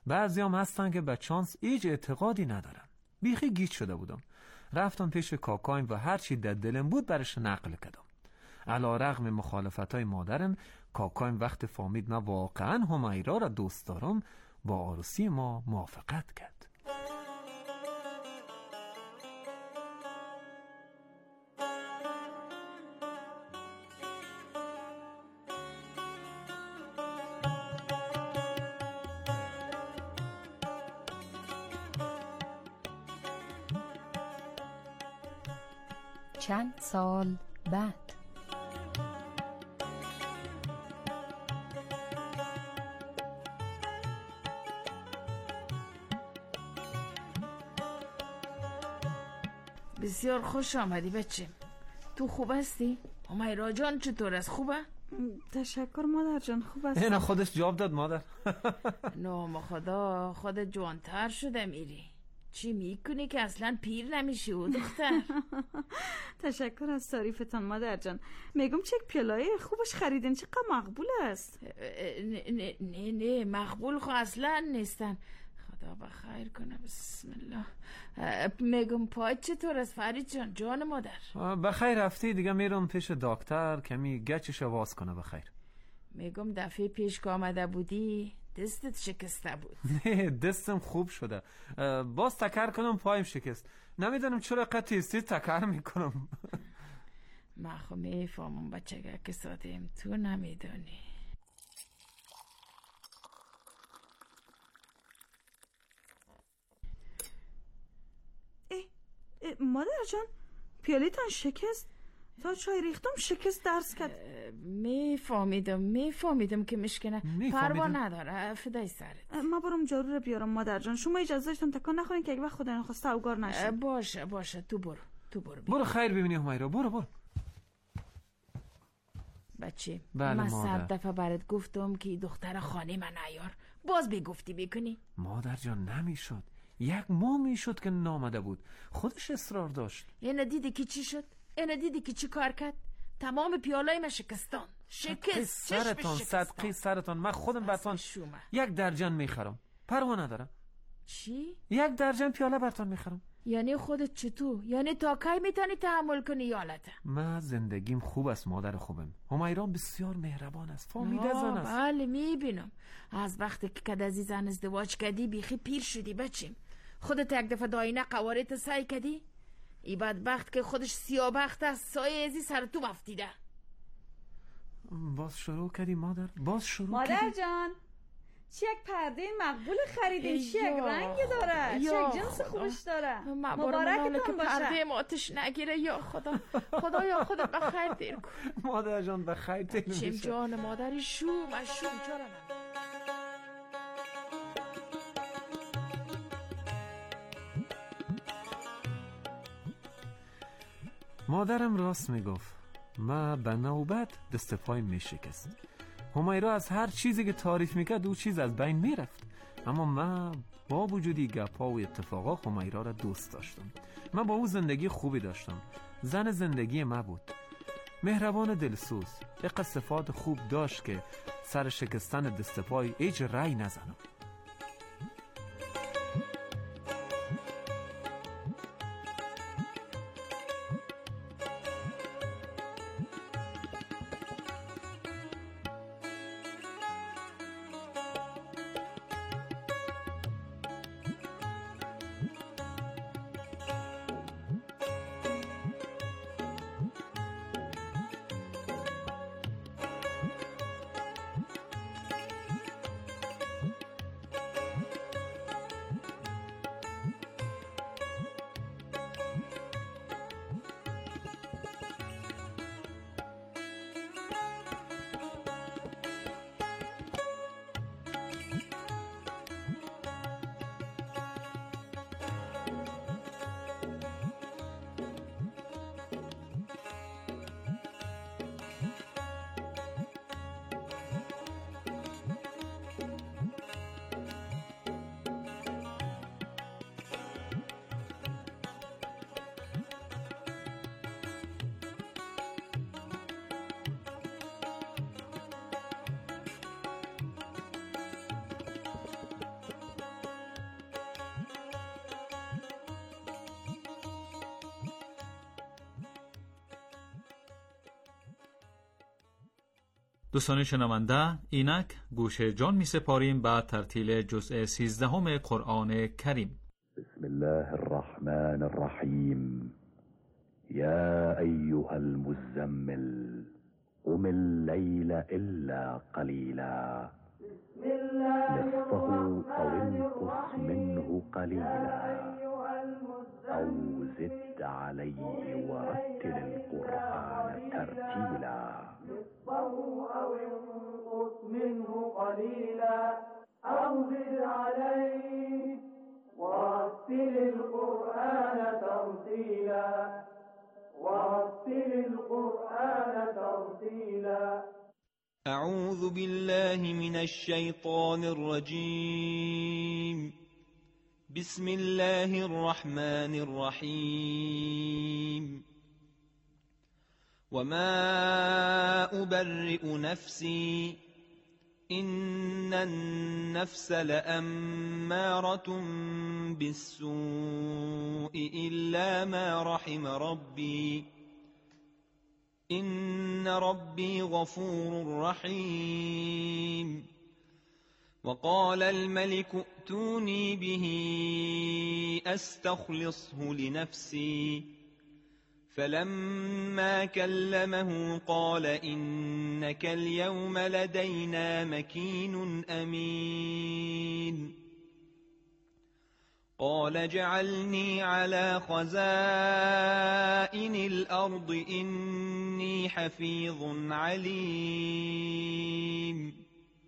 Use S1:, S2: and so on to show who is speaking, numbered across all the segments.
S1: بعضی هم هستن که به چانس هیچ اعتقادی ندارن. بیخی گیج شده بودم. رفتم پیش کاکایم و هر چی در دلم بود برش نقل کردم. علی رغم مخالفتای مادرم، کاکایم وقت فهمید من واقعا همیرا را دوست دارم با عروسی ما موافقت کرد.
S2: چند سال بعد
S3: بسیار خوش آمدی بچه. تو خوب هستی؟ همیرا جان چطور است؟ خوبه؟
S4: تشکر مادر جان، خوب است.
S1: اینا خودش جواب داد مادر.
S3: نام خدا، خودت جوانتر شده میری. چی میکنی که اصلا پیر نمیشی و دختر؟
S4: تشکر از تعریفتان مادر جان. میگم چک پیالای خوبش خریدین، چقدر مقبول است.
S3: نه مقبول خو اصلا نیستن. خدا بخیر کنه. بسم الله. میگم پای چطور است فرید جان؟ جان مادر
S1: بخیر. رفتی دیگه میرم پیش دکتر کمی گچش واز کنه. بخیر.
S3: میگم دفعه پیش که آمده بودی دستت شکسته بود.
S1: نه دستم خوب شده. باز تکر کنم پایم شکست. نمیدونم چرا قطعی تکر میکنم.
S3: من خو میفهمم بچه که سادیم، تو نمیدونی.
S4: مادر جان پیالیتان شکست؟ تا چای ریختم شکست درس کرد.
S3: میفهمیدم که مشکنه. پروا نداره فدای سرت.
S4: ما برم جارو رو بیارم مادر جان. شما اجازه داشتن تکان نخورین که اگه وقت خدا نخواسته اوگار نشه.
S3: باشه تو برو
S1: خیر ببینی همیرا. برو
S3: بچه.
S1: بله
S3: من
S1: مادر.
S3: 100 دفعه برات گفتم که دختر خانه من نیار، باز بگفتی بکنی.
S1: مادر جان نمیشد. 1 ماه میشد که نامده بود. خودش اصرار داشت.
S3: اینو دیدی که چی شد؟ اینو دیدی که چی کار کرد؟ تمام پیالای من شکستان. شکست
S1: سرتان. صدقی سرتان. من خودم برتان 1 درجن میخرم. پروا ندارم.
S3: چی؟
S1: 1 درجن پیاله برتان میخرم.
S3: یعنی خودت چطور؟ یعنی تا کی میتونی تحمل کنی یالته؟
S1: من زندگیم خوب است مادر خوبم. همیران بسیار مهربان است. فهمیده زن است.
S3: بله میبینم. از وقتی که از زن ازدواج کردی بیخی پیر شدی بچیم. خودت 1 دفعه داینه قوارت سعی کردی؟ ای بدبخت که خودش سیابخت است سایه ازی سر تو مفتیده.
S1: باز شروع کردی مادر.
S4: مادر جان چی یک پرده مقبول خریدین؟ چی یک رنگی داره؟ چی یک جنس خوبش داره؟ مبارکتون باشه.
S3: پرده آتش نگیره. یا خدا یا خدا بخیر دیر کن.
S1: مادر جان بخیر دیر میشه.
S3: چیم جان مادری شوم چرا نمی؟
S1: مادرم راست میگفت. من به نوبت دست پای میشکست. همیرا از هر چیزی که تعریف میکرد او چیز از بین میرفت. اما من با وجودی گپا و اتفاقا همیرا را دوست داشتم. من با او زندگی خوبی داشتم. زن زندگی من بود. مهربان دلسوز. یک صفات خوب داشت که سر شکستن دست پای هیچ رای نزنم.
S2: دوستان شنونده، اینک گوش جان می سپاریم به ترتیل جزء 13 قرآن کریم.
S5: بسم الله الرحمن الرحیم. یا ایها المزمل قم الليل الا قلیلا نصفه او انقص منه قلیلا او زد علیه ورتل القرآن ترتیلا
S6: او انقص منه قليلا او زد عليه ورتل القرآن ترتيلا
S7: أعوذ بالله من الشيطان الرجيم. بسم الله الرحمن الرحيم. وما أبرئ نفسي إن النفس لأمارة بالسوء إلا ما رحم ربي إن ربي غفور رحيم. وقال الملك ائتوني به أستخلصه لنفسي فلما كلمه قال إنك اليوم لدينا مكين أمين. قال اجعلني على خزائن الأرض إني حفيظ عليم.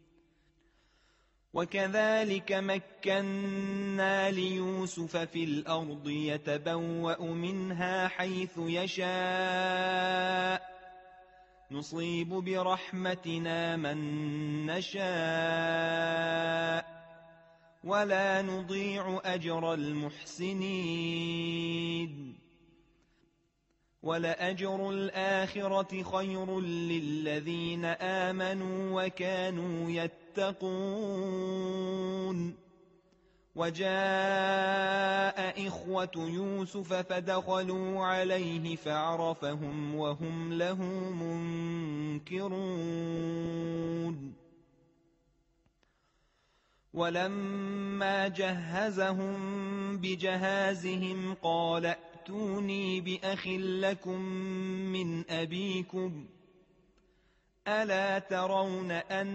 S7: وكذلك مكنا ليوسف في الأرض يتبوأ منها حيث يشاء نصيب برحمتنا من نشاء ولا نضيع أجر المحسنين. ولأجر الآخرة خير للذين آمنوا وكانوا يتقون. وجاء إخوة يوسف فدخلوا عليه فعرفهم وهم له منكرون. ولما جهزهم بجهازهم قال ائتوني بأخ لكم من أبيكم ألا ترون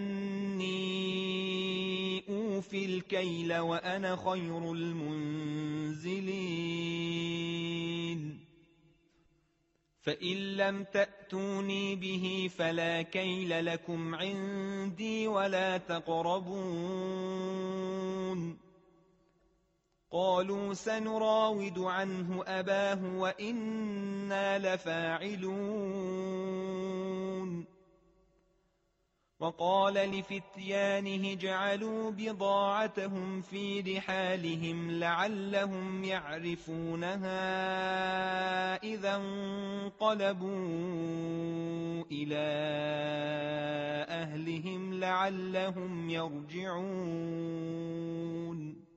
S7: أني أوفي الكيل وأنا خير المنزلين. فإن لم تأتوني به فلا كيل لكم عندي ولا تقربون. قالوا سنراود عنه أباه وإنا لفاعلون. وقال لفتيانه اجعلوا بضاعتهم في رحالهم لعلهم يعرفونها إذا انقلبوا إلى أهلهم لعلهم يرجعون.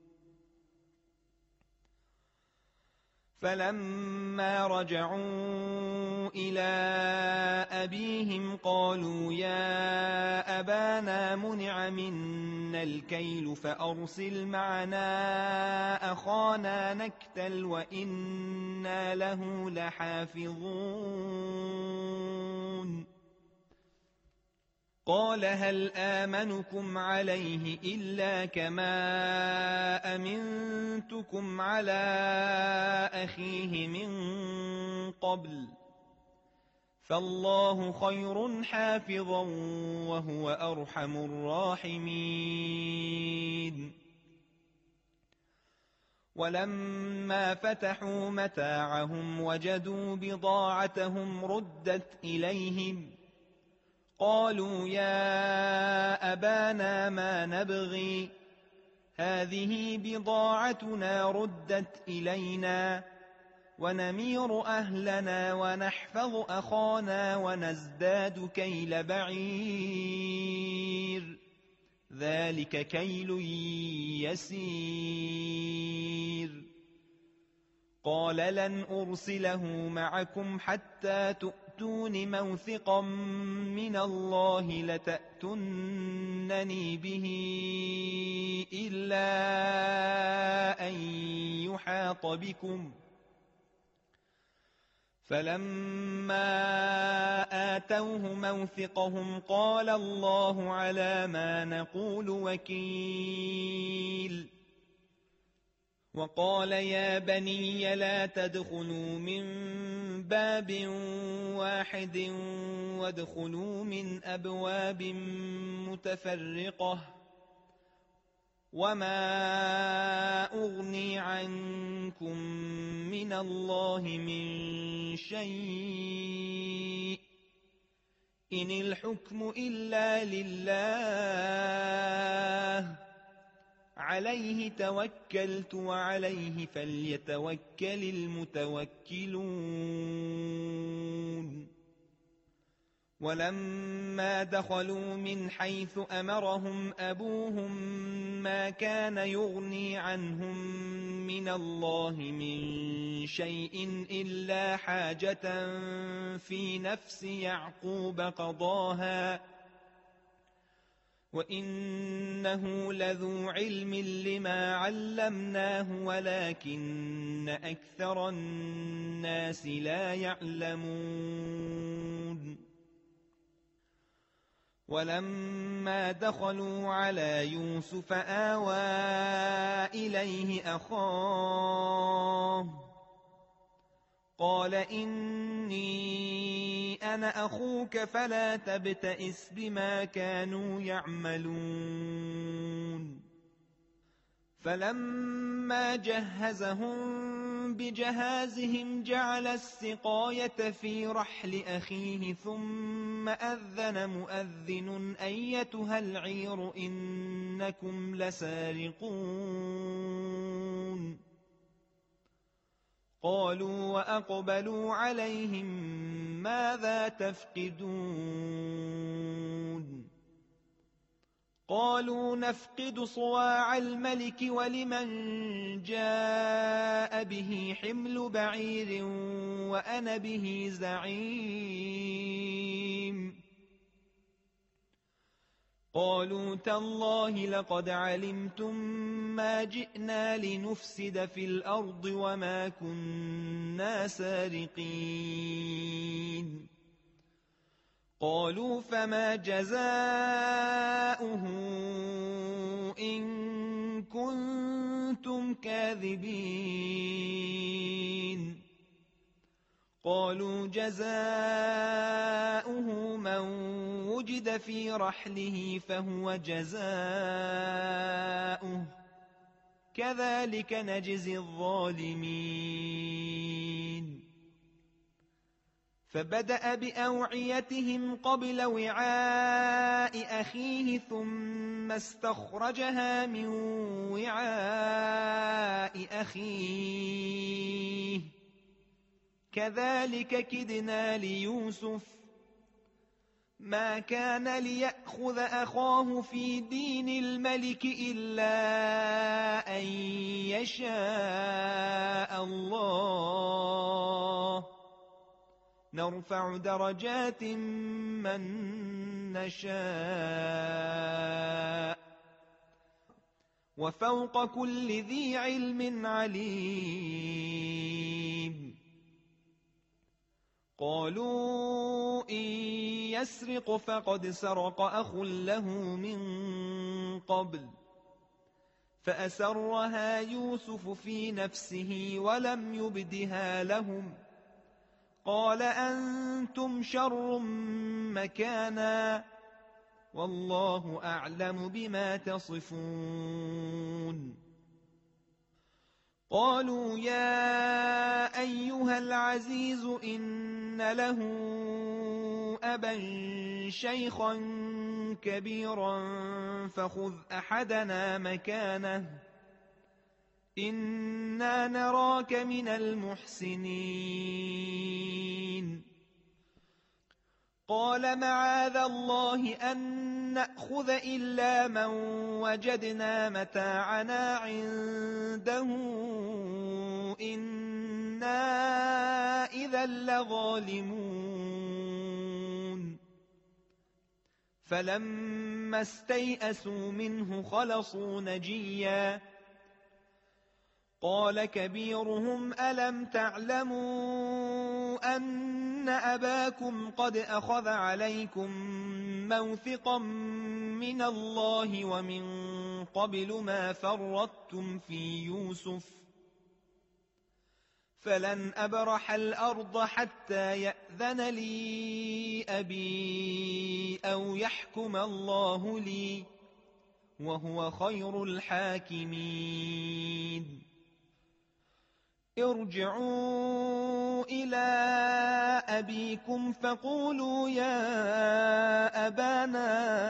S7: فلما رجعوا إلى أبيهم قالوا يا أبانا منع منا الكيل فأرسل معنا أخانا نكتل وإنا له لحافظون. قال هل آمنكم عليه إلا كما أمنتكم على أخيه من قبل فالله خير حافظا وهو أرحم الراحمين. ولما فتحوا متاعهم وجدوا بضاعتهم ردت إليهم قالوا يا أبانا ما نبغي هذه بضاعتنا ردت إلينا ونمير أهلنا ونحفظ أخانا ونزداد كيل بعير ذلك كيل يسير. قال لن أرسله معكم حتى تؤمنوا آتوني موثقا من الله لتأتونني به إلا أن يحاط بكم. فلما آتوه موثقهم قال الله على ما نقول وكيل. وقال يا بني لا تدخلوا من باب واحد وادخلوا من أبواب متفرقة وما أغني عنكم من الله من شيء إن الحكم إلا لله عليه توكلت وعليه فليتوكل المتوكلون. ولما دخلوا من حيث أمرهم أبوهم ما كان يغني عنهم من الله من شيء إلا حاجة في نفس يعقوب قضاها وإنه لذو علم لما علمناه ولكن أكثر الناس لا يعلمون. ولما دخلوا على يوسف آوى إليه أخاه قال إني أنا أخوك فلا تبتئس بما كانوا يعملون. فلما جهزهم بجهازهم جعل السقاية في رحل أخيه ثم أذن مؤذن أيتها العير إنكم لسارقون. قالوا وأقبلوا عليهم ماذا تفقدون؟ قالوا نفقد صواع الملك ولمن جاء به حمل بعير وأنا به زعيم. قالوا تالله لقد علمتم ما جئنا لنفسد في الأرض وما كنا سارقين. قالوا فما جزاؤه إن كنتم كاذبين؟ قالوا جزاؤه من وجد في رحله فهو جزاؤه كذلك نجزي الظالمين. فبدأ بأوعيتهم قبل وعاء أخيه ثم استخرجها من وعاء أخيه كذلك كدنا ليوسف ما كان ليأخذ أخاه في دين الملك إلا أن يشاء الله نرفع درجات من نشاء وفوق كل ذي علم عليم. قالوا إن يسرق فقد سرق أخ له من قبل فأسرها يوسف في نفسه ولم يبدها لهم قال أنتم شر مكانا والله أعلم بما تصفون. قالوا يا أيها العزيز إن له أبا شيخا كبيرا فخذ أحدنا مكانه إنا نراك من المحسنين. قال معاذ الله أن نأخذ إلا من وجدنا متاعنا عنده إنا إذا إذا لظالمون فلما استيئسوا منه خلصوا نجيا قال كبيرهم ألم تعلموا أن أباكم قد أخذ عليكم موثقا من الله ومن قبل ما فرطتم في يوسف فلن أبرح الأرض حتى يأذن لي أبي أو يحكم الله لي وهو خير الحاكمين ارجعوا إلى أبيكم فقولوا يا أبانا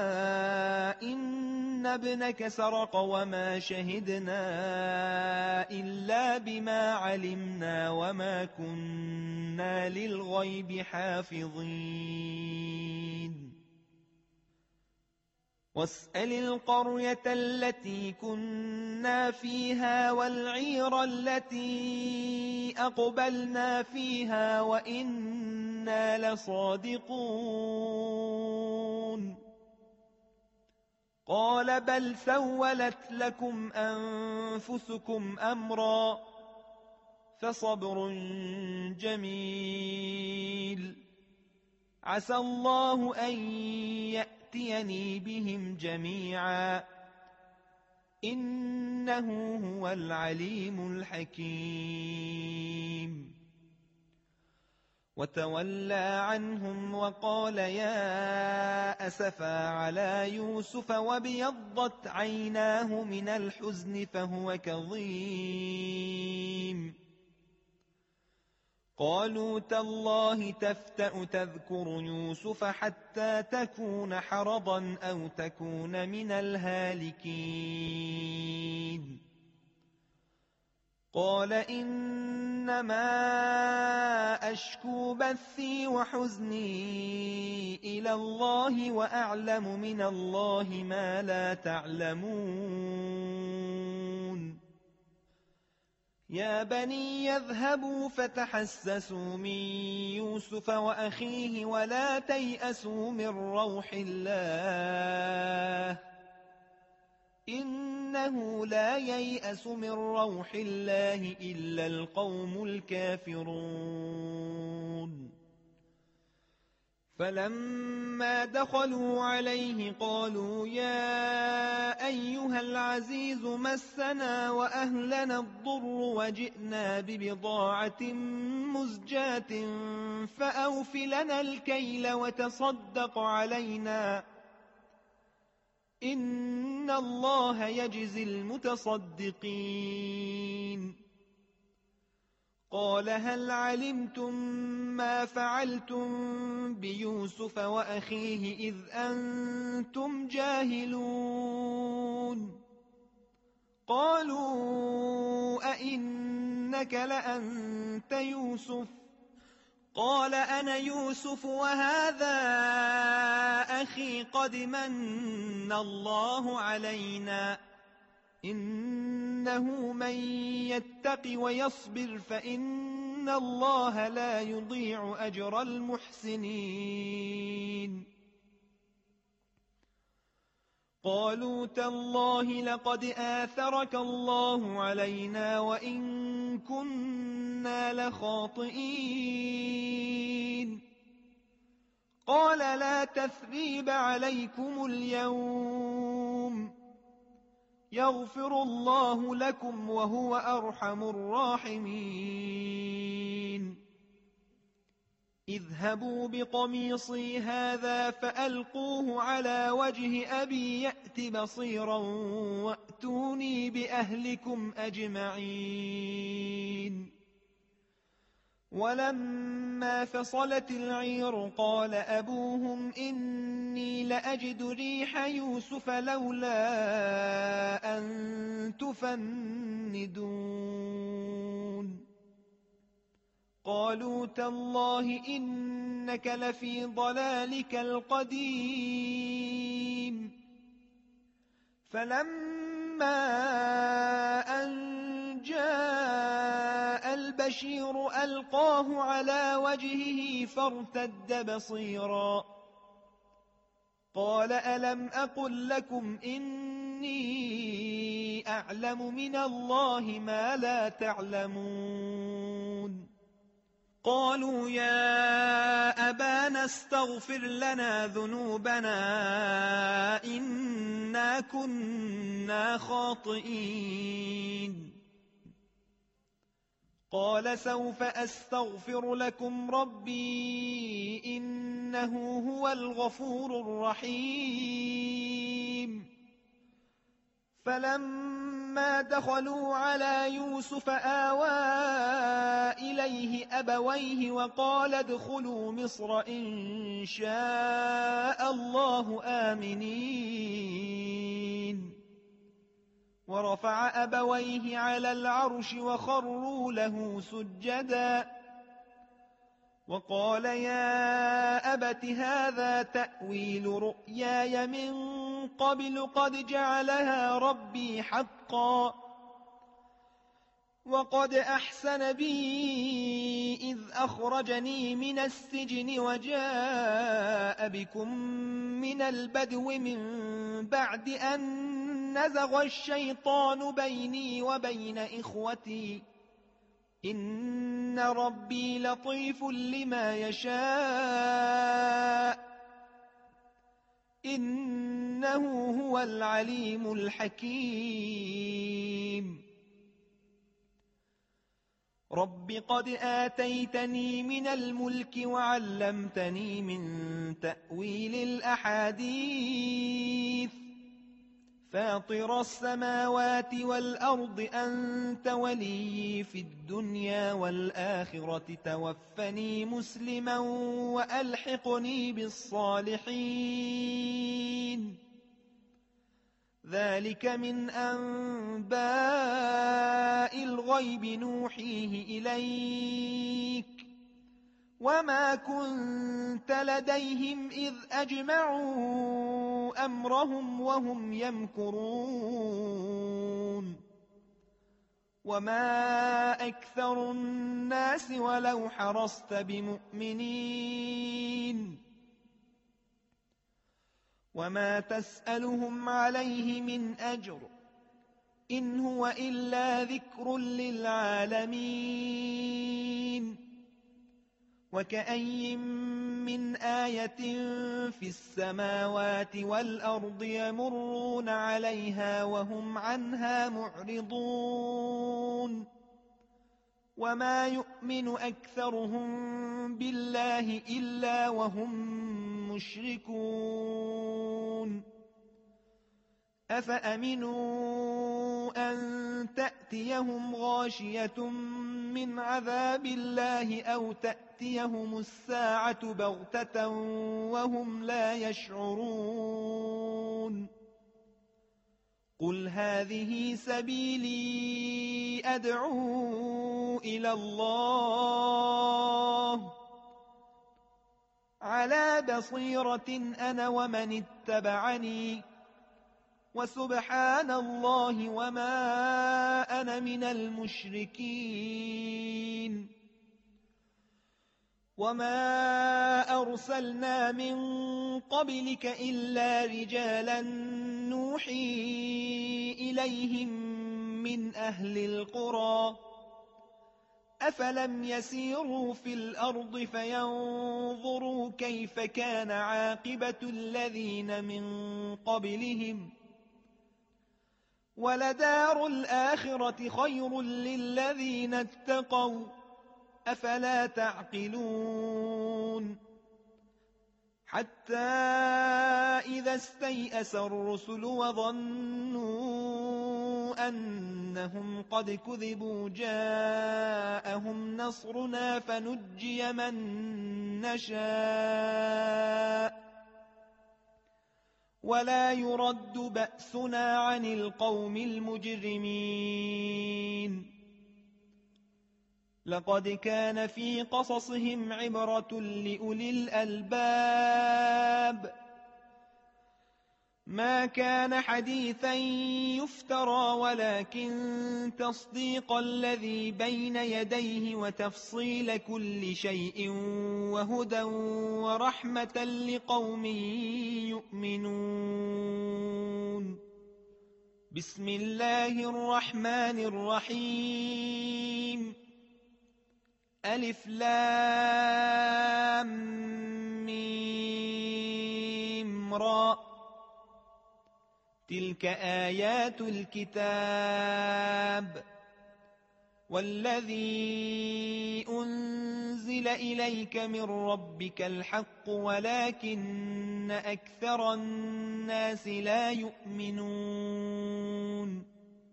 S7: إن ابنك سرق وما شهدنا إلا بما علمنا وما كنا للغيب حافظين واسأل القرية التي كنا فيها والعير التي أقبلنا فيها وإنا لصادقون قال بل سولت لكم أنفسكم أمرا فصبر جميل عسى الله أن يأتيني بهم جميعا إنه هو العليم الحكيم وتولى عنهم وقال يا أسفا على يوسف وابيضت عيناه من الحزن فهو كظيم قالوا تالله تفتأ تذكر يوسف حتى تكون حرضا أو تكون من الهالكين قال إنما أشكو بثي وحزني إلى الله وأعلم من الله ما لا تعلمون يا بني يذهبوا فتحسسوا من يوسف وأخيه ولا تيأسوا من روح الله إنه لا ييأس من روح الله إلا القوم الكافرون فلما دخلوا عليه قالوا يا أيها العزيز مسنا وأهلنا الضر وجئنا ببضاعة مزجاة فأوف لنا الكيل وتصدق علينا إن الله يجزي المتصدقين قال هل علمتم ما فعلتم بيوسف وأخيه إذ أنتم جاهلون قالوا أئنك لأنت يوسف قال أنا يوسف وهذا أخي قد من الله علينا إنه من يتق ويصبر فإن الله لا يضيع أجر المحسنين قالوا تالله لقد آثرك الله علينا وإن كنا لخاطئين قال لا تثريب عليكم اليوم يغفر الله لكم وهو أرحم الراحمين اذهبوا بقميصي هذا فألقوه على وجه أبي يأت بصيرا وأتوني بأهلكم أجمعين ولما فصلت العير قال أبوهم إني لأجد ريح يوسف لولا أن تفندون قالوا تالله إنك لفي ضلالك القديم فلما أن جاء البشر البشير ألقاه على وجهه فارتد بصيرا قال ألم أقل لكم إني أعلم من الله ما لا تعلمون قالوا يا أبانا استغفر لنا ذنوبنا إنا كنا خاطئين قال سوف أستغفر لكم ربي إنه هو الغفور الرحيم فلما دخلوا على يوسف آوى إليه أبويه وقال ادخلوا مصر إن شاء الله آمنين ورفع أبويه على العرش وخروا له سجدا وقال يا أبت هذا تأويل رؤياي من قبل قد جعلها ربي حقا وقد أحسن بي إذ أخرجني من السجن وجاء بكم من البدو من بعد أن نزغ الشيطان بيني وبين إخوتي إن ربي لطيف لما يشاء إنه هو العليم الحكيم رب قد آتيتني من الملك وعلمتني من تأويل الأحاديث فاطر السماوات والأرض أنت ولي في الدنيا والآخرة توفني مسلما وألحقني بالصالحين ذلك من أنباء الغيب نوحيه إليك وما كنت لديهم إذ أجمعوا أمرهم وهم يمكرون وما أكثر الناس ولو حرصت بمؤمنين وما تسألهم عليه من أجر إن هو إلا ذكر للعالمين وكأي من آية في السماوات والأرض يمرون عليها وهم عنها معرضون وما يؤمن أكثرهم بالله إلا وهم مشركون أفأمنوا أن تأتيهم غاشية من عذاب الله أو تأتيهم الساعة بغتة وهم لا يشعرون قل هذه سبيلي أدعو إلى الله على بصيرة أنا ومن اتبعني وسبحان الله وما أنا من المشركين وما أرسلنا من قبلك إلا رجالا نوحي إليهم من أهل القرى أفلم يسيروا في الأرض فينظروا كيف كان عاقبة الذين من قبلهم ولدار الآخرة خير للذين اتقوا أفلا تعقلون حتى إذا استيأس الرسل وظنوا أنهم قد كذبوا جاءهم نصرنا فنجي من نشاء ولا يرد بأسنا عن القوم المجرمين لقد كان في قصصهم عبرة لأولي الألباب ما كان حديثا يفترى ولكن تصديق الذي بين يديه وتفصيل كل شيء وهدى ورحمة لقوم يؤمنون. بسم الله الرحمن الرحيم. ألف لام ميم را. تلك آيات الكتاب والذي أنزل إليك من ربك الحق ولكن أكثر الناس لا يؤمنون.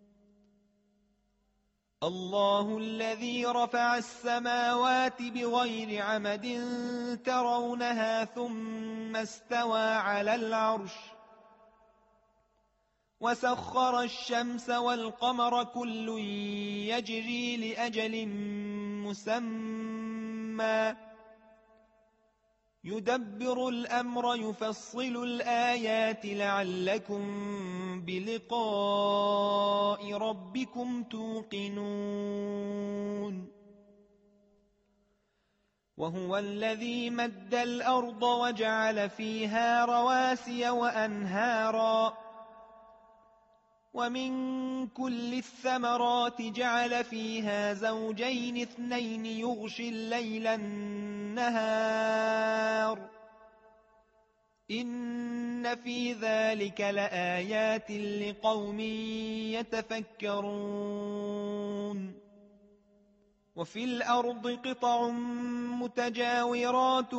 S7: الله الذي رفع السماوات بغير عمد ترونها ثم استوى على العرش وسخر الشمس والقمر كل يجري لأجل مسمى يدبر الأمر يفصل الآيات لعلكم بلقاء ربكم توقنون. وهو الذي مد الأرض وجعل فيها رواسي وأنهارا ومن كل الثمرات جعل فيها زوجين اثنين يغشي الليل النهار إن في ذلك لآيات لقوم يتفكرون. وفي الأرض قطع متجاورات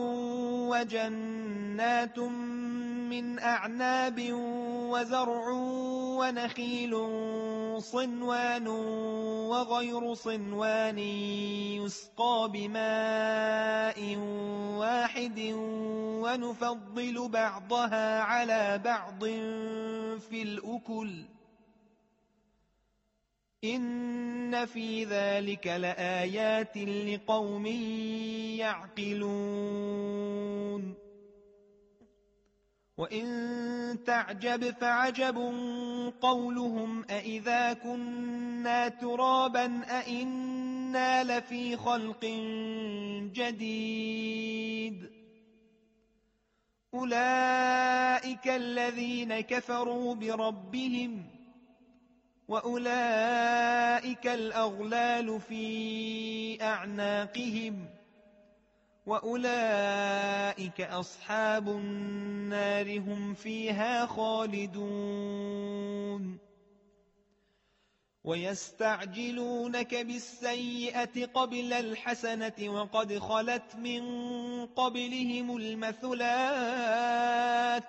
S7: وجنات من أعناب وزرع ونخيل صنوان وغير صنوان يسقى بماء واحد ونفضل بعضها على بعض في الأكل إن في ذلك لآيات لقوم يعقلون. وإن تعجب فعجب قولهم أإذا كنا ترابا أإنا لفي خلق جديد أولئك الذين كفروا بربهم وأولئك الأغلال في أعناقهم وأولئك أصحاب النار هم فيها خالدون. ويستعجلونك بالسيئة قبل الحسنة وقد خلت من قبلهم المثلات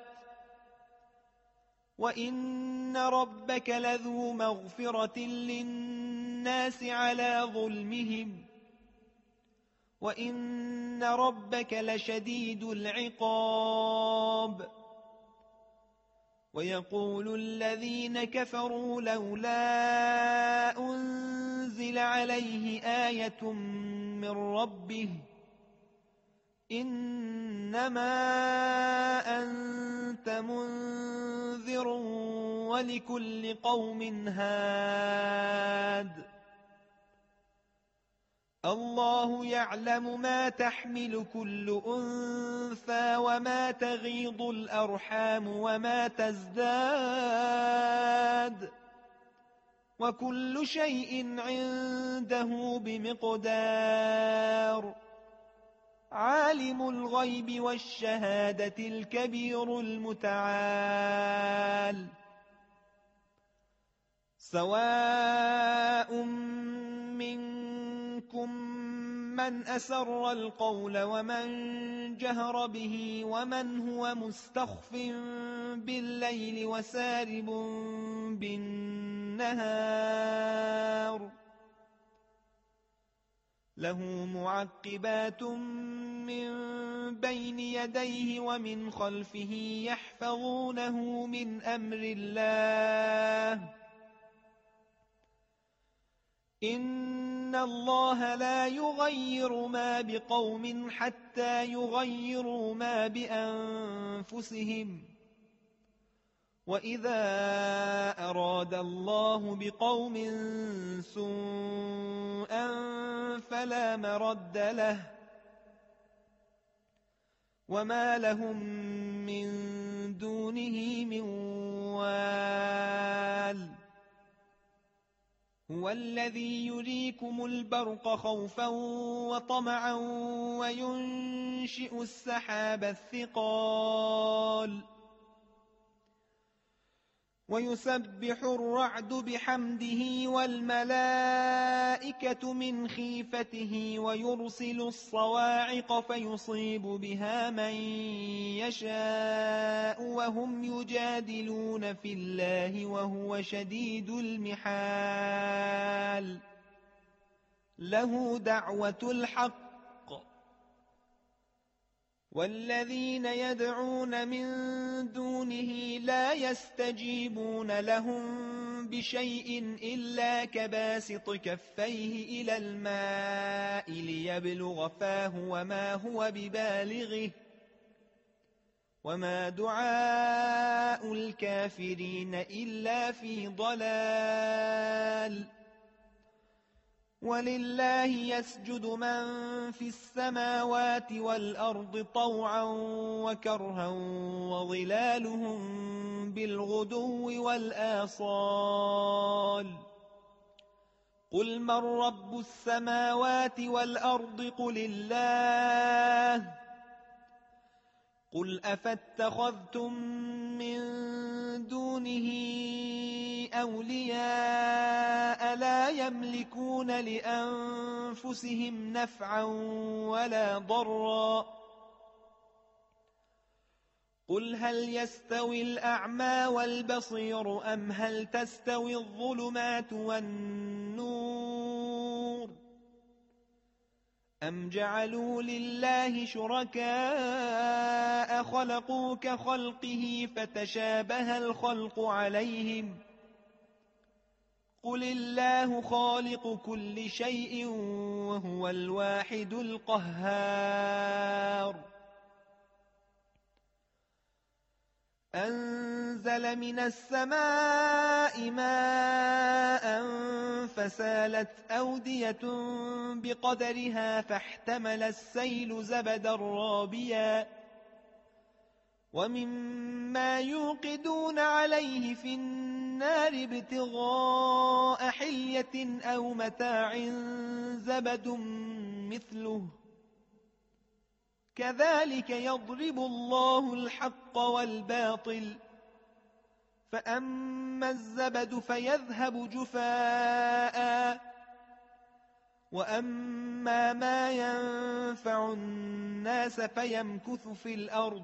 S7: وإن ربك لذو مغفرة للناس على ظلمهم وإن ربك لشديد العقاب. ويقول الذين كفروا لولا أنزل عليه آية من ربه إنما أنت منذر ولكل قوم هاد. الله يعلم ما تحمل كل أنثى وما تغيض الأرحام وما تزداد وكل شيء عنده بمقدار. عالم الغيب والشهادة الكبير المتعال. سواء منكم من أسر القول ومن جهر به ومن هو مستخف بالليل وسارب بالنهار له معقبات من بين يديه ومن خلفه يحفظونه من أمر الله إن الله لا يغير ما بقوم حتى يغيروا ما بأنفسهم وإذا أراد الله بقوم سوءا فلا مرد له وما لهم من دونه من وال هو الذي يريكم البرق خوفا وطمعا وينشئ السحاب الثقال ويسبح الرعد بحمده والملائكة من خيفته ويرسل الصواعق فيصيب بها من يشاء وهم يجادلون في الله وهو شديد المحال له دعوة الحق والذين يدعون من دونه لا يستجيبون لهم بشيء إلا كباسط كفيه إلى الماء ليبلغ فاه وما هو ببالغه وما دعاء الكافرين إلا في ضلال ولله يسجد من في السماوات والأرض طوعا وكرها وظلالهم بالغدو والآصال قل من رب السماوات والأرض قل الله قل أفاتخذتم من دونه أولياء لا يملكون لأنفسهم نفعا ولا ضرا قل هل يستوي الأعمى والبصير أم هل تستوي الظلمات والنور أم جعلوا لله شركاء خلقوا كخلقه فتشابه الخلق عليهم قل الله خالق كل شيء وهو الواحد القهار أنزل من السماء ماء فسالت أودية بقدرها فاحتمل السيل زبدا رابيا ومما يوقدون عليه في النار ابتغاء حلية أو متاع زبد مثله كذلك يضرب الله الحق والباطل فأما الزبد فيذهب جفاء وأما ما ينفع الناس فيمكث في الأرض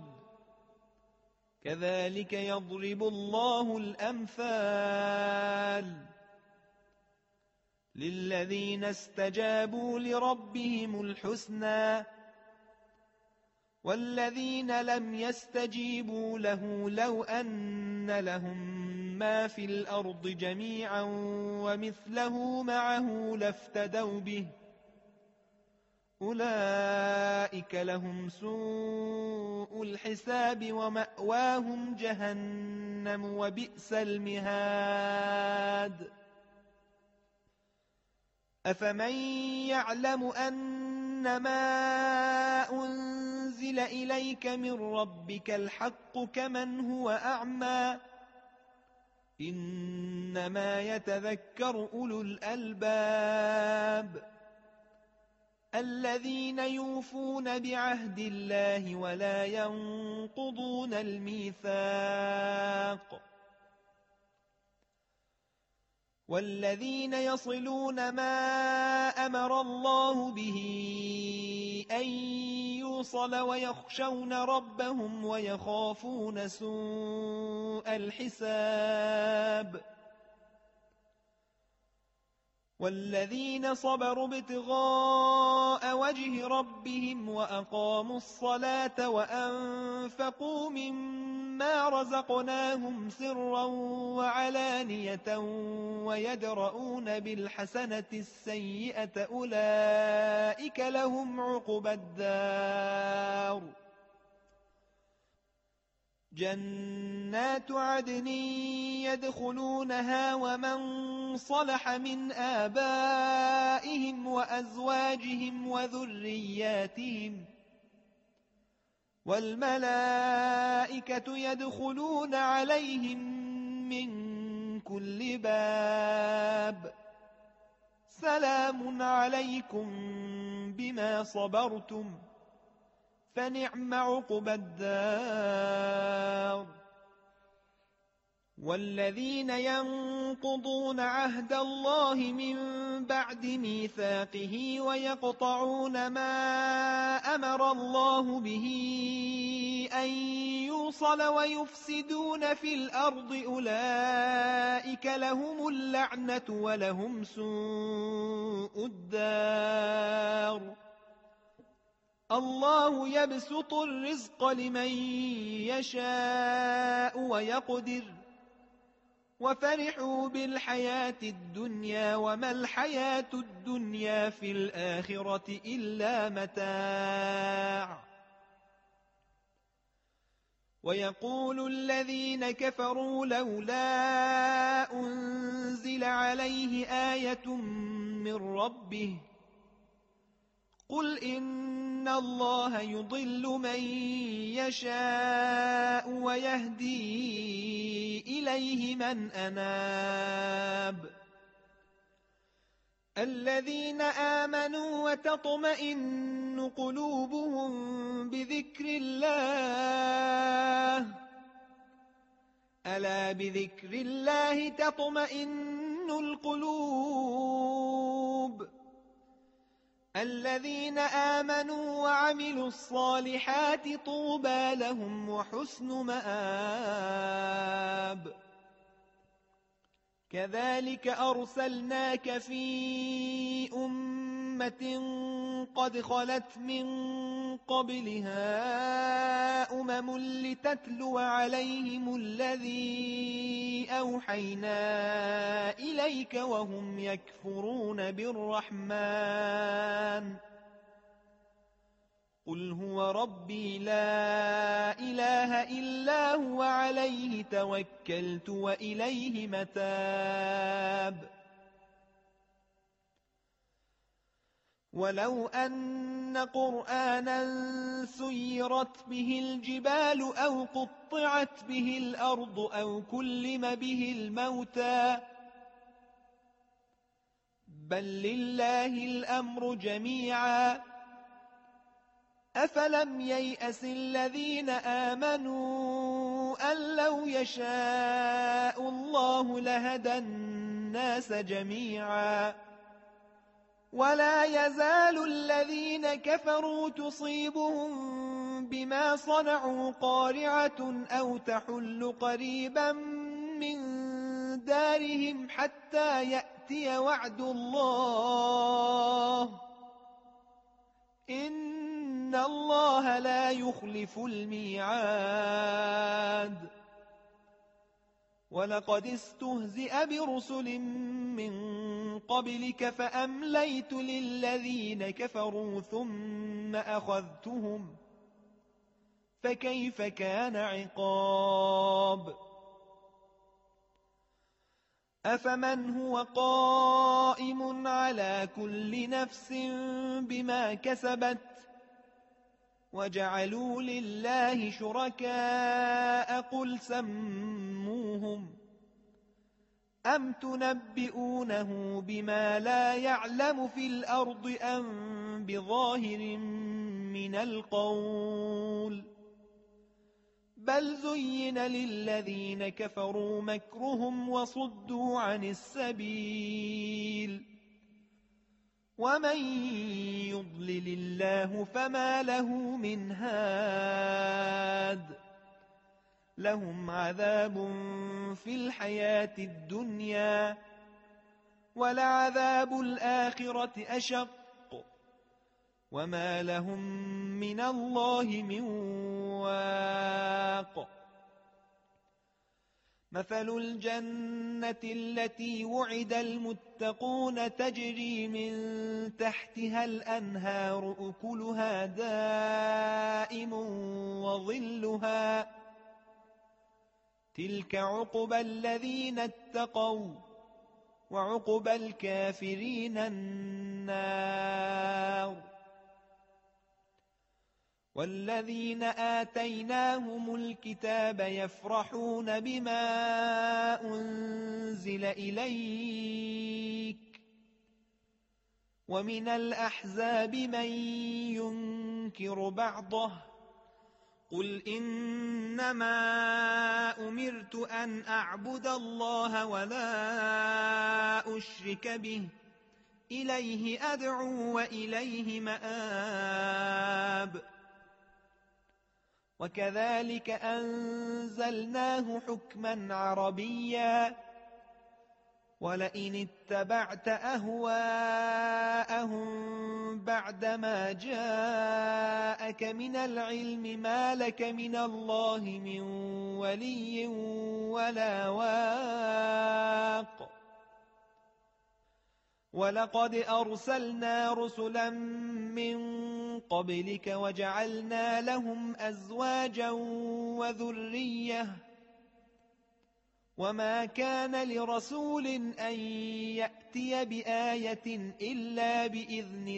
S7: كذلك يضرب الله الأمثال للذين استجابوا لربهم الحسنى والذين لم يستجيبوا له لو أن لهم ما في الأرض جميعا ومثله معه لافتدوا به أولئك لهم سوء الحساب ومأواهم جهنم وبئس المهاد أفمن يعلم أنما أنزل إليك من ربك الحق كمن هو أعمى إنما يتذكر أولو الألباب الذين يوفون بعهد الله ولا ينقضون الميثاق والذين يصلون ما أمر الله به أن يوصل ويخشون ربهم ويخافون سوء الحساب والذين صبروا ابتغاء وجه ربهم وأقاموا الصلاة وأنفقوا مما رزقناهم سرا وعلانية ويدرؤون بالحسنة السيئة أولئك لهم عقبى الدار جنات عدن يدخلونها ومن صلح من آبائهم وأزواجهم وذرياتهم والملائكة يدخلون عليهم من كل باب سلام عليكم بما صبرتم فنعم عقبى الدار. والذين ينقضون عهد الله من بعد ميثاقه ويقطعون ما أمر الله به أن يوصل ويفسدون في الأرض أولئك لهم اللعنة ولهم سوء الدار. الله يبسط الرزق لمن يشاء ويقدر وفرحوا بالحياة الدنيا وما الحياة الدنيا في الآخرة إلا متاع. ويقول الذين كفروا لولا أنزل عليه آية من ربه قل إن الله يضل من يشاء ويهدي إليه من أناب. الذين آمنوا وتطمئن قلوبهم بذكر الله ألا بذكر الله تطمئن القلوب. الذين آمنوا وعملوا الصالحات طوبى لهم وحسن مآب. كذلك أرسلناك في أمة قد خلت من قبلها أمم لتتلو عليهم الذي أوحينا إليك وهم يكفرون بالرحمن قل هو ربي لا إله إلا هو عليه توكلت وإليه متاب. ولو أن قرآنا سيرت به الجبال أو قطعت به الأرض أو كلم به الموتى بل لله الأمر جميعا أفلم ييأس الذين آمنوا أن لو يشاء الله لهدى الناس جميعا ولا يزال الذين كفروا تصيبهم بما صنعوا قارعة أو تحل قريبا من دارهم حتى يأتي وعد الله إن الله لا يخلف الميعاد. ولقد استهزئ برسل من قبلك فأمليت للذين كفروا ثم أخذتهم فكيف كان عقاب. أفمن هو قائم على كل نفس بما كسبت وجعلوا لله شركاء قل سموهم أم تنبئونه بما لا يعلم في الأرض أم بظاهر من القول بل زين للذين كفروا مكرهم وصدوا عن السبيل ومن يضلل الله فما له من هاد. لهم عذاب في الحياة الدنيا ولعذاب الآخرة أشق وما لهم من الله من واق. مثل الجنة التي وعد المتقون تجري من تحتها الأنهار أكلها دائم وظلها تلك عقبى الذين اتقوا وعقبى الكافرين النار. والذين آتيناهم الكتاب يفرحون بما أنزل إليك ومن الأحزاب من ينكر بعضه قل إنما أمرت أن أعبد الله ولا أشرك به إليه أدعو وإليه مآب. وكذلك أنزلناه حكما عربيا ولئن اتبعت أهواءهم بعدما جاءك من العلم ما لك من الله من ولي ولا واق. ولقد أرسلنا رسلا من قبلك وجعلنا لهم أزواجا وذرية وما كان لرسول أن يأتي بآية إلا بإذن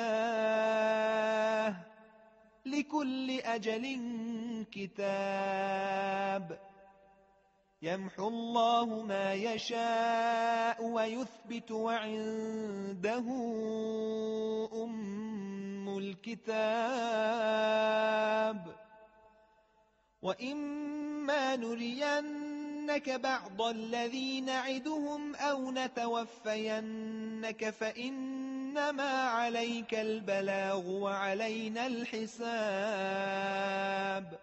S7: الله لكل أجل كتاب. يمحو الله ما يشاء ويثبت وعنده أم الكتاب. وإما نرينك بعض الذي نعدهم أو نتوفينك فإنما عليك البلاغ وعلينا الحساب.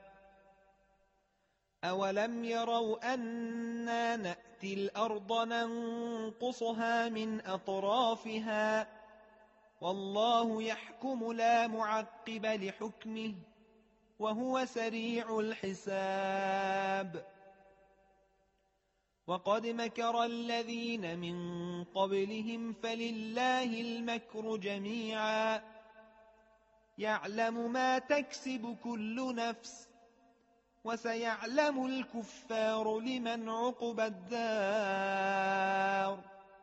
S7: أولم يروا أنا نأتي الأرض ننقصها من أطرافها والله يحكم لا معقب لحكمه وهو سريع الحساب. وقد مكر الذين من قبلهم فلله المكر جميعا يعلم ما تكسب كل نفس وسيعلم الكفار لمن عقبى الدار.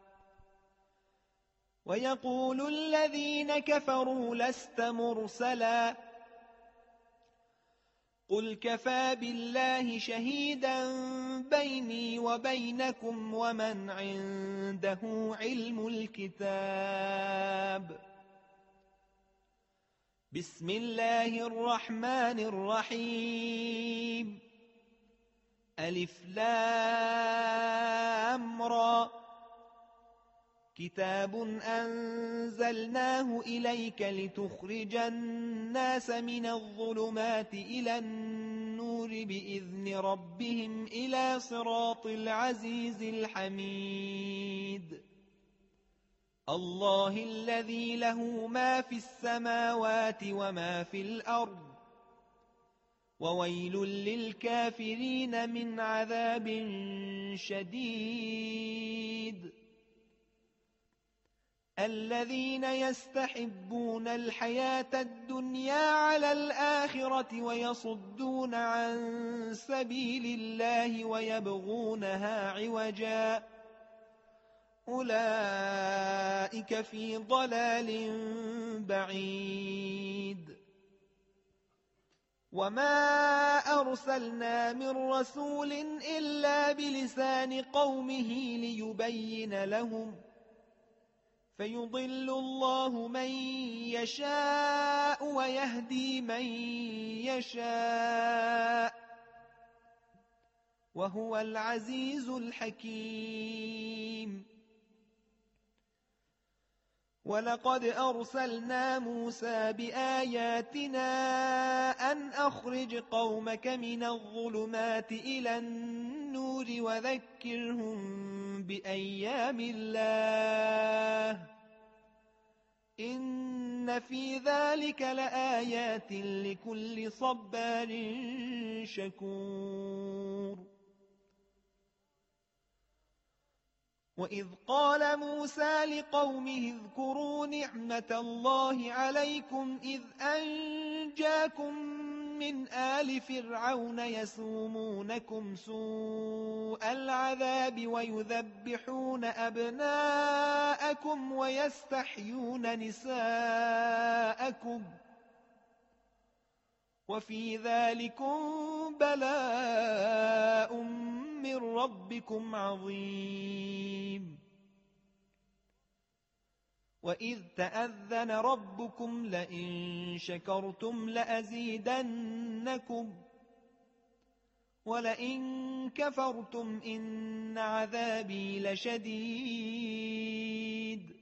S7: ويقول الذين كفروا لست مرسلا قل كفى بالله شهيدا بيني وبينكم ومن عنده علم الكتاب. بسم الله الرحمن الرحيم. ألف لام را كتاب أنزلناه إليك لتخرج الناس من الظلمات إلى النور بإذن ربهم إلى صراط العزيز الحميد. الله الذي له ما في السماوات وما في الأرض وويل للكافرين من عذاب شديد. الذين يستحبون الحياة الدنيا على الآخرة ويصدون عن سبيل الله ويبغونها عوجا أولئك في ضلال بعيد. وما أرسلنا من رسول إلا بلسان قومه ليبين لهم فيضل الله من يشاء ويهدي من يشاء وهو العزيز الحكيم. ولقد أرسلنا موسى بآياتنا أن أخرج قومك من الظلمات إلى النور وذكرهم بأيام الله إن في ذلك لآيات لكل صبار شكور. وإذ قال موسى لقومه اذكروا نعمة الله عليكم إذ أنجاكم من آل فرعون يسومونكم سوء العذاب ويذبحون أبناءكم ويستحيون نساءكم وفي ذلكم بلاء من ربكم عظيم. وإذ تأذن ربكم لئن شكرتم لأزيدنكم ولئن كفرتم إن عذابي لشديد.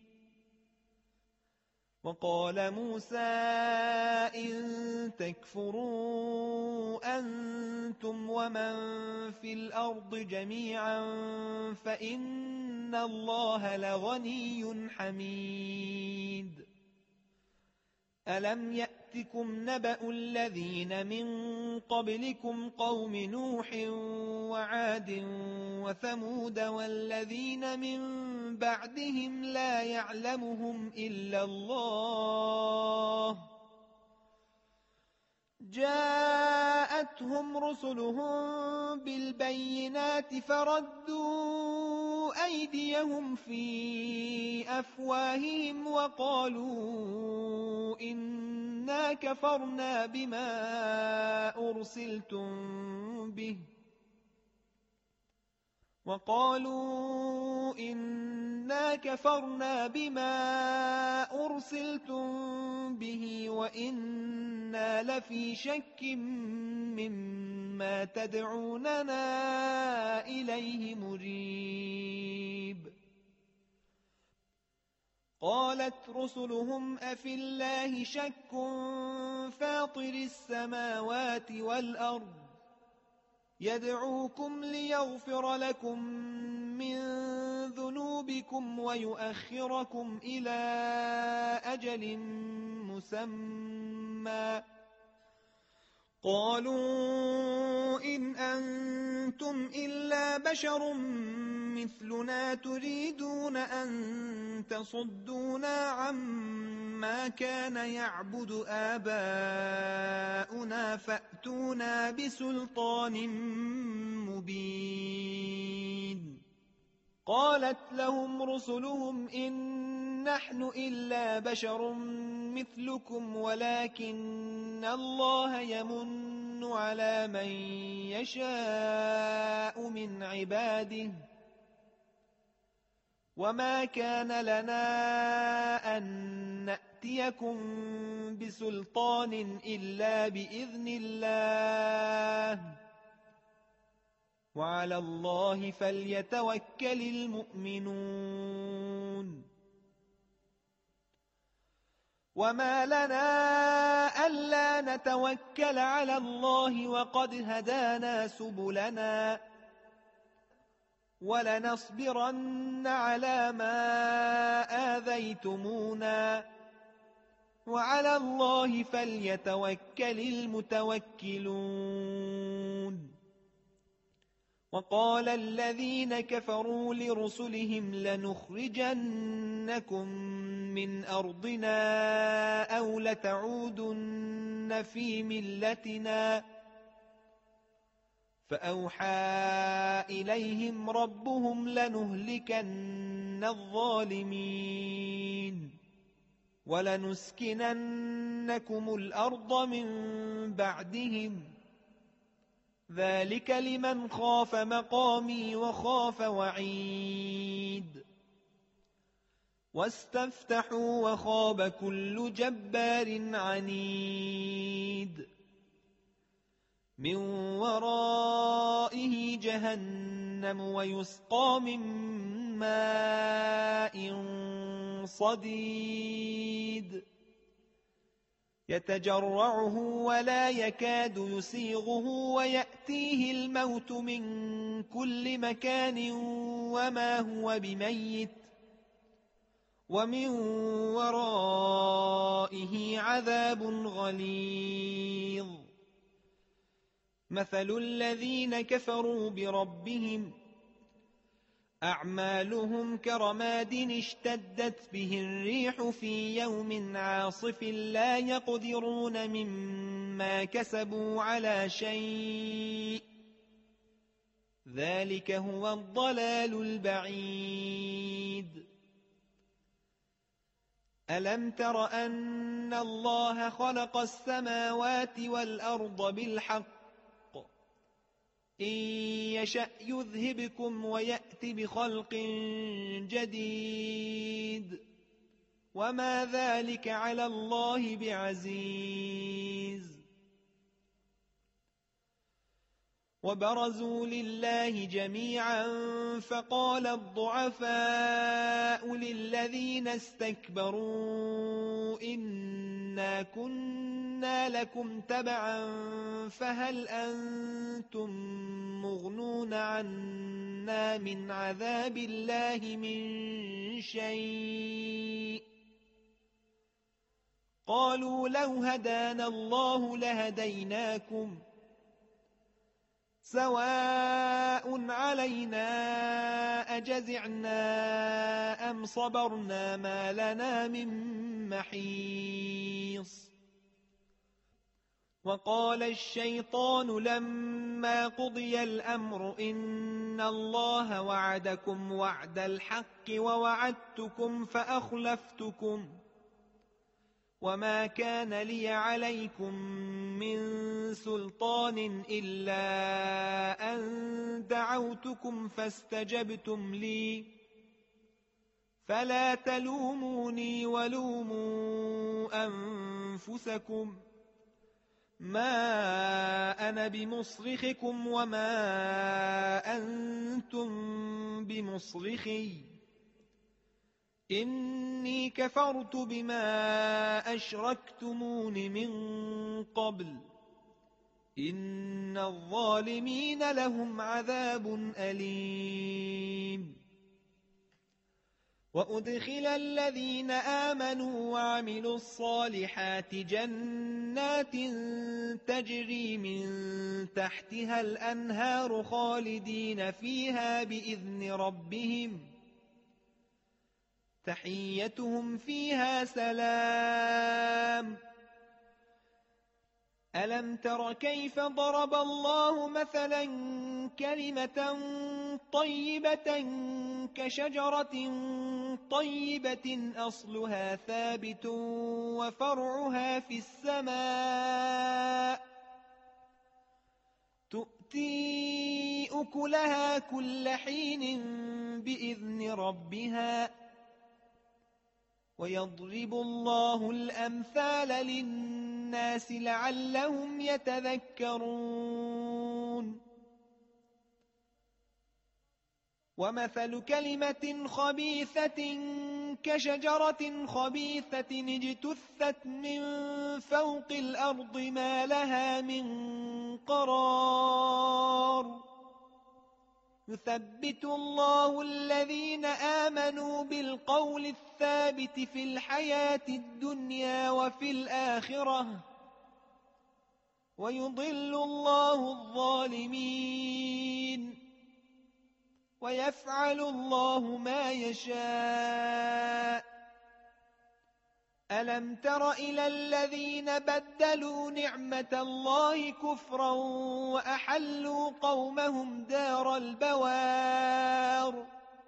S7: وقال موسى إن تكفروا أنتم ومن في الأرض جميعا فإن الله لغني حميد. ألم يأتكم نبأ الذين من قبلكم قوم نوح وعاد وثمود والذين من بعدهم لا يعلمهم إلا الله جاءتهم رسلهم بالبينات فردوا أيديهم في أفواههم وقالوا إنا كفرنا بما أرسلتم به وإنا لفي شك مما تدعوننا إليه مريب. قالت رسلهم أفي الله شك فاطر السماوات والأرض يدعوكم ليغفر لكم من ذنوبكم ويؤخركم إلى أجل مسمى قالوا إن أنتم إلا بشر مثلنا تريدون أن تصدونا عما كان يعبد آباؤنا فأتونا بسلطان مبين. قالت لهم رسلهم إن نحن إلا بشر مثلكم ولكن الله يمن على من يشاء من عباده وما كان لنا أن نأتيكم بسلطان إلا بإذن الله وعلى الله فليتوكل المؤمنون. وما لنا ألا نتوكل على الله وقد هدانا سبلنا ولنصبرن على ما آذيتمونا وعلى الله فليتوكل المتوكلون. وقال الذين كفروا لرسلهم لنخرجنكم من أرضنا أو لتعودن في ملتنا فأوحى إليهم ربهم لنهلكن الظالمين ولنسكننكم الأرض من بعدهم ذلك لمن خاف مقامي وخاف وعيد. واستفتحوا وخاب كل جبار عنيد من ورائه جهنم ويسقى من ماء صديد يتجرعه ولا يكاد يسيغه ويأتيه الموت من كل مكان وما هو بميت ومن ورائه عذاب غليظ. مثل الذين كفروا بربهم أعمالهم كرماد اشتدت به الريح في يوم عاصف لا يقدرون مما كسبوا على شيء ذلك هو الضلال البعيد ألم تر أن الله خلق السماوات والأرض بالحق إن يشأ يذهبكم ويأت بخلق جديد وما ذلك على الله بعزيز وبرزوا لله جميعا فقال الضعفاء للذين استكبروا إنا كنا لكم تبعا فهل أنتم مغنون عنا من عذاب الله من شيء قالوا لو هدانا الله لهديناكم سواء علينا أجزعنا أم صبرنا ما لنا من محيص وقال الشيطان لما قضي الأمر إن الله وعدكم وعد الحق ووعدتكم فأخلفتكم وما كان لي عليكم من سلطان إلا أن دعوتكم فاستجبتم لي فلا تلوموني ولوموا أنفسكم ما أنا بمصرخكم وما أنتم بمصرخي إني كفرت بما أشركتمون من قبل إن الظالمين لهم عذاب أليم وأدخل الذين آمنوا وعملوا الصالحات جنات تجري من تحتها الأنهار خالدين فيها بإذن ربهم تحيتهم فيها سلام ألم تر كيف ضرب الله مثلا كلمة طيبة كشجرة طيبة أصلها ثابت وفرعها في السماء تؤتي أكلها كل حين بإذن ربها ويضرب الله الأمثال للناس لعلهم يتذكرون ومثل كلمة خبيثة كشجرة خبيثة اجتثت من فوق الأرض ما لها من قرار يثبت الله الذين آمنوا بالقول الثابت في الحياة الدنيا وفي الآخرة ويضل الله الظالمين ويفعل الله ما يشاء ألم تر إلى الذين بدلوا نعمة الله كفرا وأحلوا قومهم دار البوار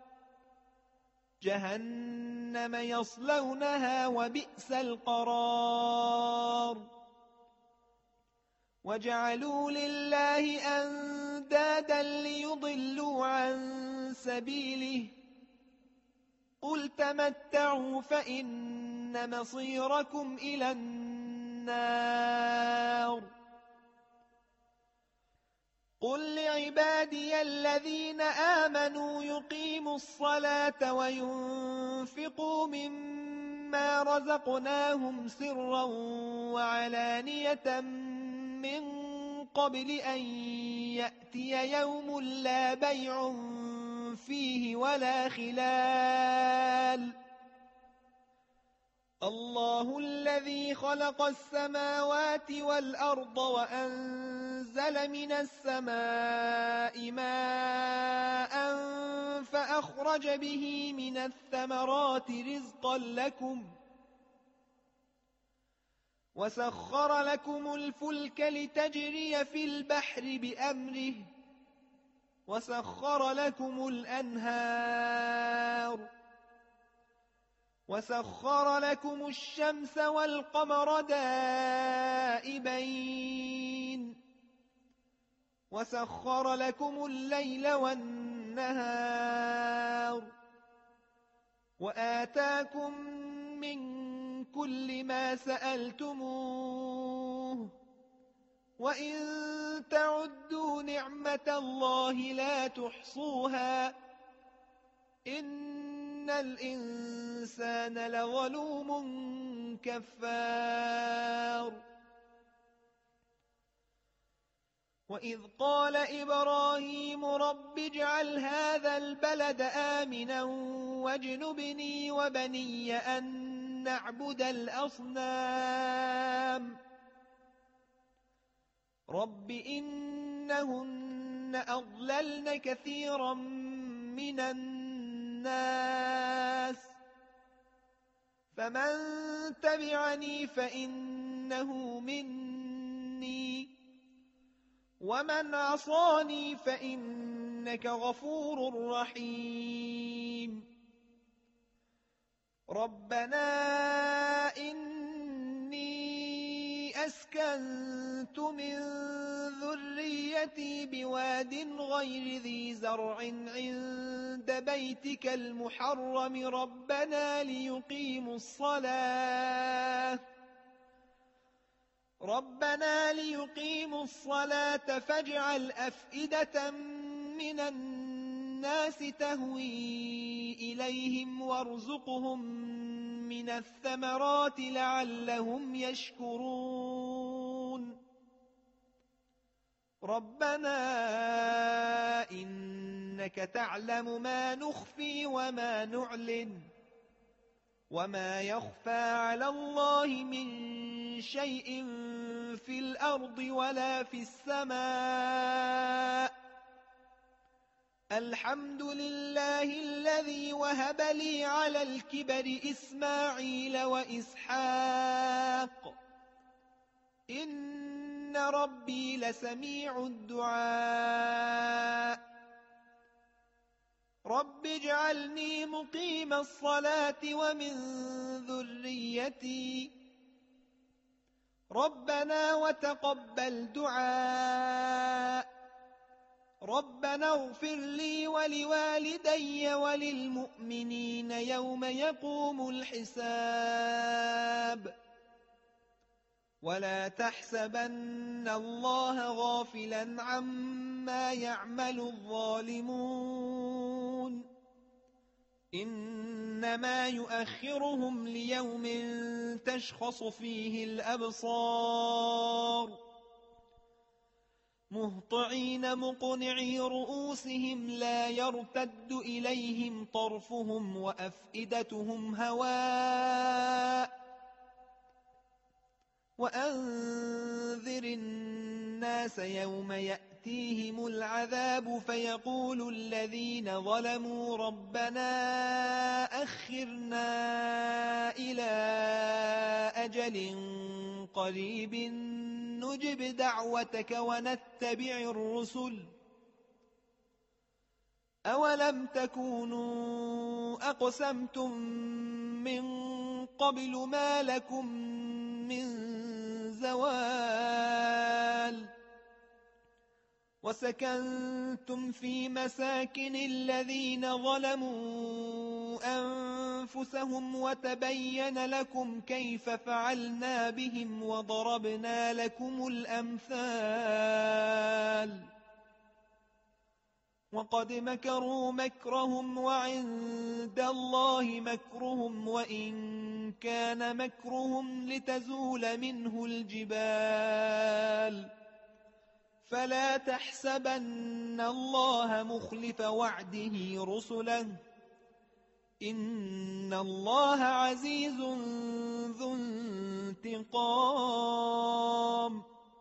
S7: جهنم يصلونها وبئس القرار وجعلوا لله أندادا ليضلوا عن سبيله قل تمتعوا فإن مصيركم إلى النار قل لعبادي الذين آمنوا يقيموا الصلاة وينفقوا مما رزقناهم سرا وعلانية من قبل أن يأتي يوم لا بيع فيه ولا خلال الله الذي خلق السماوات والأرض وأنزل من السماء ماء فأخرج به من الثمرات رزقا لكم وسخر لكم الفلك لتجري في البحر بأمره وسخر لكم الأنهار وسخر لكم الشمس والقمر دائبين وسخر لكم الليل والنهار وآتاكم من كل ما سألتموه وإن تعدوا نعمة الله لا تحصوها إن الإنسان لظلوم كفار وإذ قال إبراهيم رب اجعل هذا البلد آمنا واجنبني وبني أن نعبد الأصنام رب إنهن أضللن كثيرا من الناس فمن تبعني فإنه مني ومن عصاني فإنك غفور رحيم ربنا إني أسكنت من ذريتي بواد غير ذي زرع عند بيتك المحرم ربنا ليقيموا الصلاة فاجعل أفئدة من الناس تهوي إليهم وارزقهم من الثمرات لعلهم يشكرون ربنا إنك تعلم ما نخفي وما نعلن وما يخفى على الله من شيء في الأرض ولا في السماء الحمد لله الذي وهب لي على الكبر إسماعيل وإسحاق إن ربي لسميع الدعاء رب اجعلني مقيم الصلاة ومن ذريتي ربنا وتقبل دعاء ربنا اغفر لي ولوالدي وللمؤمنين يوم يقوم الحساب ولا تحسبن الله غافلا عما يعمل الظالمون إنما يؤخرهم ليوم تشخص فيه الأبصار مهطعين مقنعي رؤوسهم لا يرتد إليهم طرفهم وأفئدتهم هواء وأنذر الناس يوم يأتيهم العذاب فيقول الذين ظلموا ربنا أخرنا إلى أجل قريب نجب دعوتك ونتبع الرسل أولم تكونوا أقسمتم من قبل ما لكم من زوال وسكنتم في مساكن الذين ظلموا أنفسهم وتبين لكم كيف فعلنا بهم وضربنا لكم الأمثال وقد مكروا مكرهم وعند الله مكرهم وإن كان مكرهم لتزول منه الجبال فلا تحسبن الله مخلف وعده رسله إن الله عزيز ذو انتقام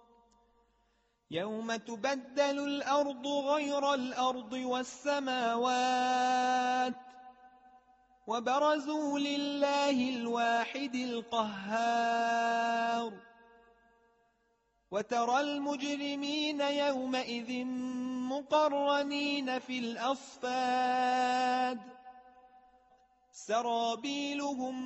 S7: يوم تبدل الأرض غير الأرض والسماوات وبرزوا لله الواحد القهار وترى المجرمين يومئذ مقرنين في الأصفاد سرابيلهم